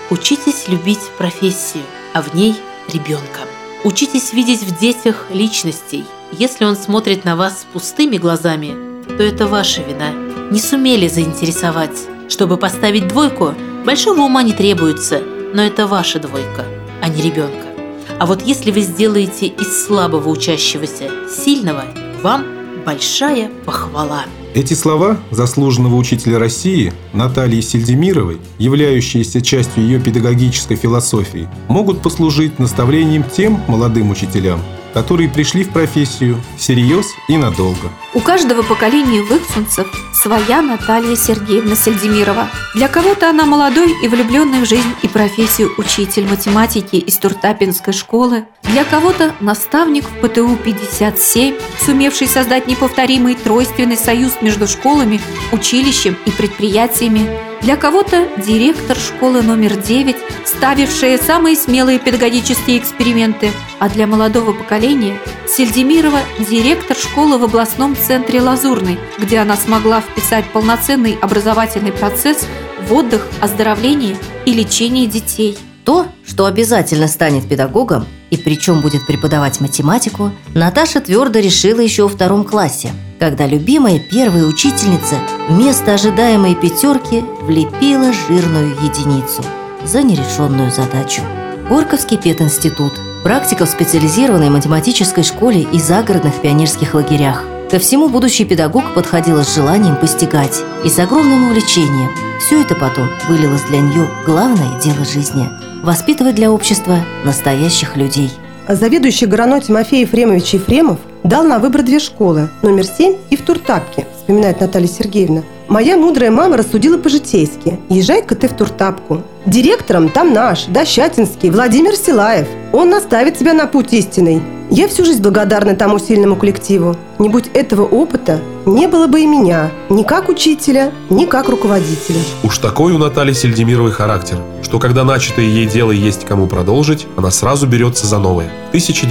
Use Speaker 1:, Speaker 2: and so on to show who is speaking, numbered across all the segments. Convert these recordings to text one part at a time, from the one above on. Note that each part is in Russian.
Speaker 1: Учитесь любить профессию, а в ней ребенка. Учитесь видеть в детях личностей. Если он смотрит на вас пустыми глазами, то это ваша вина. Не сумели заинтересовать. Чтобы поставить двойку, большого ума не требуется, но это ваша двойка, а не ребенка. А вот если вы сделаете из слабого учащегося сильного, вам большая похвала.
Speaker 2: Эти слова заслуженного учителя России Натальи Сельдемировой, являющиеся частью ее педагогической философии, могут послужить наставлением тем молодым учителям, которые пришли в профессию всерьез и надолго.
Speaker 3: У каждого поколения выксунцев своя Наталья Сергеевна Сельдемирова. Для кого-то она молодой и влюбленный в жизнь и профессию учитель математики из Туртапинской школы, для кого-то наставник в ПТУ 57, сумевший создать неповторимый тройственный союз между школами, училищем и предприятиями, для кого-то директор школы номер 9, ставившая самые смелые педагогические эксперименты, а для молодого поколения Сельдемирова – директор школы в областном центре Лазурный, где она смогла вписать полноценный образовательный процесс в отдых, оздоровление и лечение детей.
Speaker 4: То, что обязательно станет педагогом, и причем будет преподавать математику, Наташа твердо решила еще во 2 классе, когда любимая первая учительница вместо ожидаемой 5 влепила жирную единицу за нерешенную задачу. Горьковский пединститут, практика в специализированной математической школе и загородных пионерских лагерях. Ко всему будущий педагог подходила с желанием постигать и с огромным увлечением. Все это потом вылилось для нее в главное дело жизни – воспитывать для общества настоящих людей.
Speaker 5: Заведующий ГРАНО Тимофей Ефремович Ефремов дал на выбор 2 школы – номер 7 и в Туртапке, вспоминает Наталья Сергеевна. «Моя мудрая мама рассудила по-житейски. Езжай-ка ты в Туртапку. Директором там наш, Дощатинский, Владимир Силаев. Он наставит тебя на путь истинный. Я всю жизнь благодарна тому сильному коллективу. Не будь этого опыта, не было бы и меня, ни как учителя, ни как руководителя».
Speaker 6: Уж такой у Натальи Сельдемировой характер, что когда начатое ей дело есть кому продолжить, она сразу берется за новое. В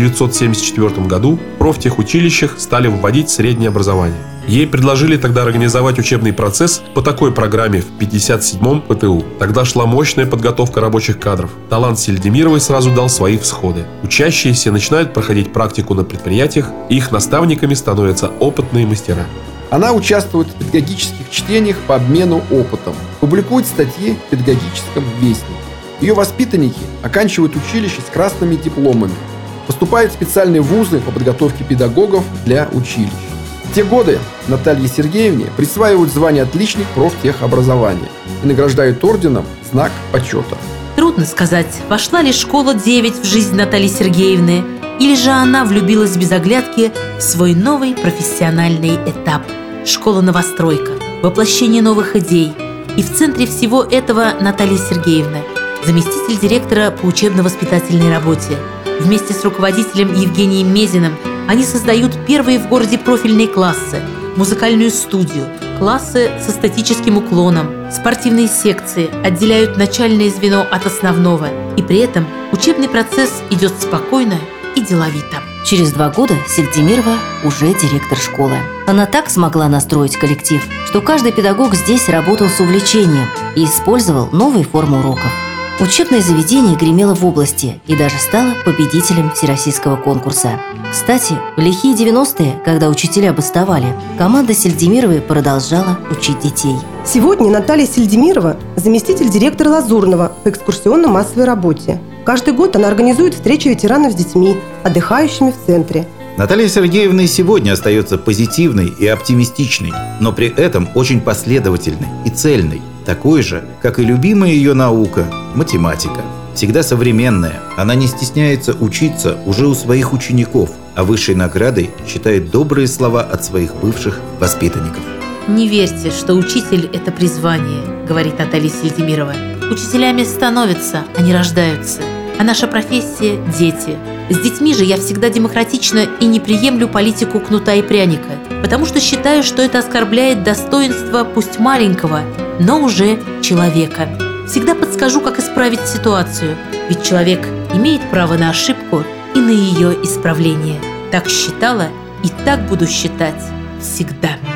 Speaker 6: 1974 году в профтехучилищах стали вводить среднее образование. Ей предложили тогда организовать учебный процесс по такой программе в 57-м ПТУ. Тогда шла мощная подготовка рабочих кадров. Талант Сельдемировой сразу дал свои всходы. Учащиеся начинают проходить практику на предприятиях, и их наставниками становятся опытные мастера.
Speaker 7: Она участвует в педагогических чтениях по обмену опытом, публикует статьи в педагогическом вестнике. Ее воспитанники оканчивают училище с красными дипломами, поступают в специальные вузы по подготовке педагогов для училищ. В те годы Наталье Сергеевне присваивают звание «Отличник профтехобразования» и награждают орденом «Знак почета».
Speaker 1: Трудно сказать, вошла ли школа 9 в жизнь Натальи Сергеевны, или же она влюбилась без оглядки в свой новый профессиональный этап. Школа-новостройка, воплощение новых идей. И в центре всего этого Наталья Сергеевна, заместитель директора по учебно-воспитательной работе. Вместе с руководителем Евгением Мезиным они создают первые в городе профильные классы, музыкальную студию, классы с эстетическим уклоном, спортивные секции, отделяют начальное звено от основного. И при этом учебный процесс идет спокойно и деловито.
Speaker 4: Через 2 года Сельдемирова уже директор школы. Она так смогла настроить коллектив, что каждый педагог здесь работал с увлечением и использовал новые формы уроков. Учебное заведение гремело в области и даже стало победителем всероссийского конкурса. Кстати, в лихие 90-е, когда учителя бастовали, команда Сельдемировой продолжала учить детей.
Speaker 5: Сегодня Наталья Сельдемирова – заместитель директора Лазурного по экскурсионно-массовой работе. Каждый год она организует встречи ветеранов с детьми, отдыхающими в центре.
Speaker 8: Наталья Сергеевна и сегодня остается позитивной и оптимистичной, но при этом очень последовательной и цельной, такой же, как и любимая ее наука – математика. Всегда современная, она не стесняется учиться уже у своих учеников, а высшей наградой считает добрые слова от своих бывших воспитанников.
Speaker 1: «Не верьте, что учитель – это призвание», – говорит Наталья Сельдемирова. «Учителями становятся, а не рождаются. А наша профессия – дети. С детьми же я всегда демократична и не приемлю политику кнута и пряника, потому что считаю, что это оскорбляет достоинство пусть маленького, но уже человека. Всегда подскажу, как исправить ситуацию, ведь человек имеет право на ошибку и на ее исправление. Так считала и так буду считать всегда».